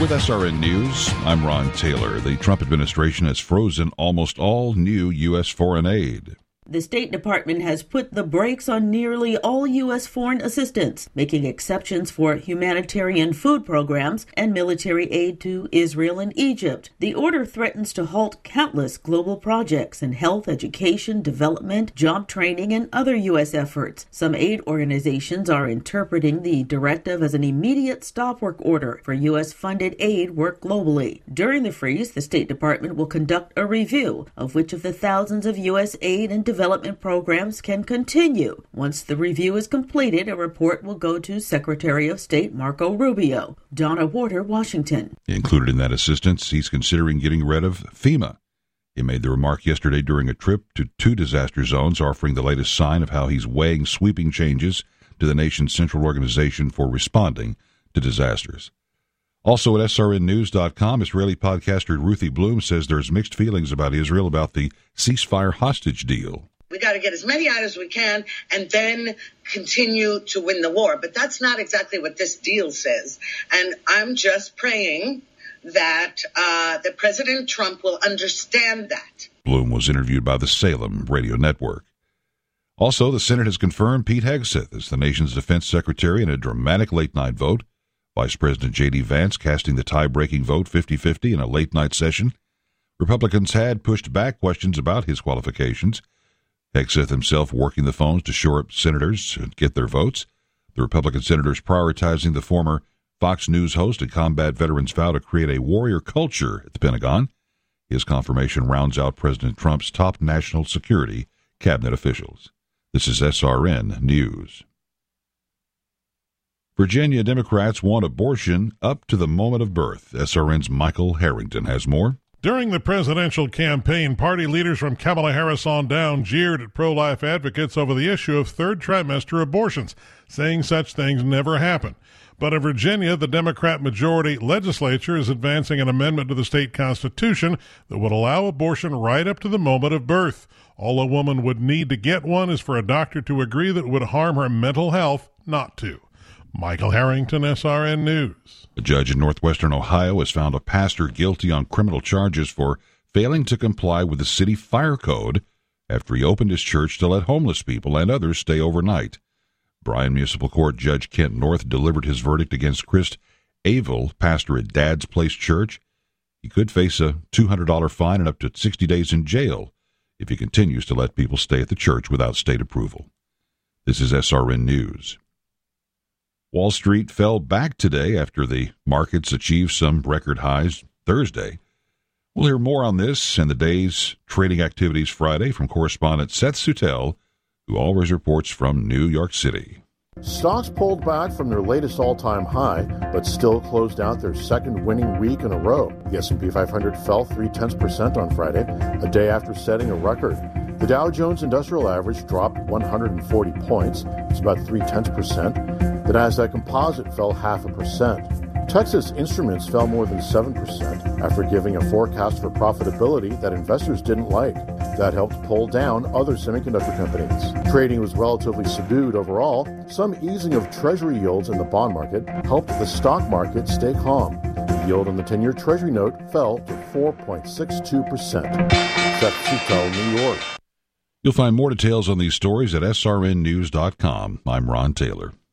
With SRN News, I'm Ron Taylor. The Trump administration has frozen almost all new U.S. foreign aid. The State Department has put the brakes on nearly all U.S. foreign assistance, making exceptions for humanitarian food programs and military aid to Israel and Egypt. The order threatens to halt countless global projects in health, education, development, job training, and other U.S. efforts. Some aid organizations are interpreting the directive as an immediate stop work order for U.S.-funded aid work globally. During the freeze, the State Department will conduct a review of which of the thousands of U.S. aid and development programs can continue. Once the review is completed, a report will go to Secretary of State Marco Rubio. Donna Warder, Washington. Included in that assistance, he's considering getting rid of FEMA. He made the remark yesterday during a trip to 2 disaster zones, offering the latest sign of how he's weighing sweeping changes to the nation's central organization for responding to disasters. Also at srnnews.com, Israeli podcaster Ruthie Bloom says there's mixed feelings about Israel about the ceasefire hostage deal. We got to get as many out as we can and then continue to win the war. But that's not exactly what this deal says. And I'm just praying that President Trump will understand that. Bloom was interviewed by the Salem Radio Network. Also, the Senate has confirmed Pete Hegseth as the nation's defense secretary in a dramatic late-night vote. Vice President J.D. Vance casting the tie-breaking vote 50-50 in a late-night session. Republicans had pushed back questions about his qualifications. Hegseth himself working the phones to shore up senators and get their votes. The Republican senators prioritizing the former Fox News host and combat veteran's vow to create a warrior culture at the Pentagon. His confirmation rounds out President Trump's top national security cabinet officials. This is SRN News. Virginia Democrats want abortion up to the moment of birth. SRN's Michael Harrington has more. During the presidential campaign, party leaders from Kamala Harris on down jeered at pro-life advocates over the issue of third trimester abortions, saying such things never happen. But in Virginia, the Democrat majority legislature is advancing an amendment to the state constitution that would allow abortion right up to the moment of birth. All a woman would need to get one is for a doctor to agree that it would harm her mental health not to. Michael Harrington, SRN News. A judge in northwestern Ohio has found a pastor guilty on criminal charges for failing to comply with the city fire code after he opened his church to let homeless people and others stay overnight. Bryan Municipal Court Judge Kent North delivered his verdict against Chris Avil, pastor at Dad's Place Church. He could face a $200 fine and up to 60 days in jail if he continues to let people stay at the church without state approval. This is SRN News. Wall Street fell back today after the markets achieved some record highs Thursday. We'll hear more on this and the day's trading activities Friday from correspondent Seth Sutel, who always reports from New York City. Stocks pulled back from their latest all-time high, but still closed out their second winning week in a row. The S&P 500 fell 0.3% on Friday, a day after setting a record. The Dow Jones Industrial Average dropped 140 points. It's about 0.3%. The Nasdaq Composite fell 0.5%. Texas Instruments fell more than 7% after giving a forecast for profitability that investors didn't like. That helped pull down other semiconductor companies. Trading was relatively subdued overall. Some easing of Treasury yields in the bond market helped the stock market stay calm. The yield on the 10-year Treasury note fell to 4.62%. Seth Sutel, New York. You'll find more details on these stories at srnnews.com. I'm Ron Taylor.